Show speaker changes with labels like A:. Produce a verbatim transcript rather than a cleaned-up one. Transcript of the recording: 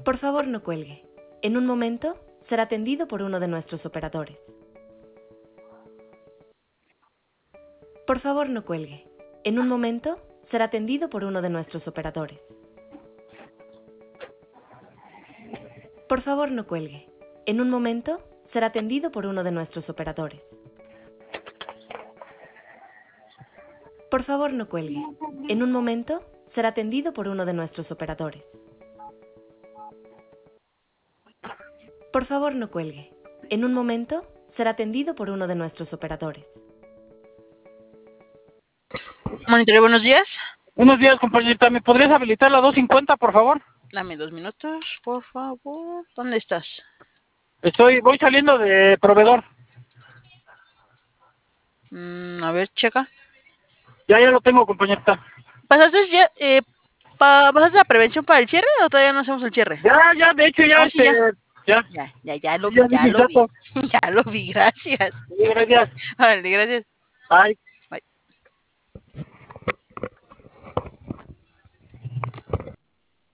A: Por favor, no cuelgue. En un momento será atendido por uno de nuestros operadores. Por favor, no cuelgue. En un momento será atendido por uno de nuestros operadores. Por favor, no cuelgue. En un momento será atendido por uno de nuestros operadores. Por favor, no cuelgue. En un momento será atendido por uno de nuestros operadores. Por favor, no cuelgue. En un momento será atendido por uno de nuestros operadores.
B: Monitoreo, buenos días.
C: Buenos días, compañerita. ¿Me podrías habilitar la doscientos cincuenta, por favor?
B: Dame dos minutos, por favor. ¿Dónde estás?
C: Estoy, voy saliendo de proveedor.
B: Mm, a ver, checa.
C: Ya, ya lo tengo, compañerita.
B: ¿Pasaste ya, eh, pa, ¿pasaste la prevención para el cierre o todavía no hacemos el cierre?
C: Ya, ya, de hecho, ya,
B: Ah, sí,
C: este,
B: ya.
C: ya.
B: Ya, ya, ya lo vi,
C: Ya
B: ya
C: vi mis
B: lo vi.
C: datos.
B: Ya lo vi, gracias.
C: Sí, gracias.
B: Vale, gracias.
C: Bye.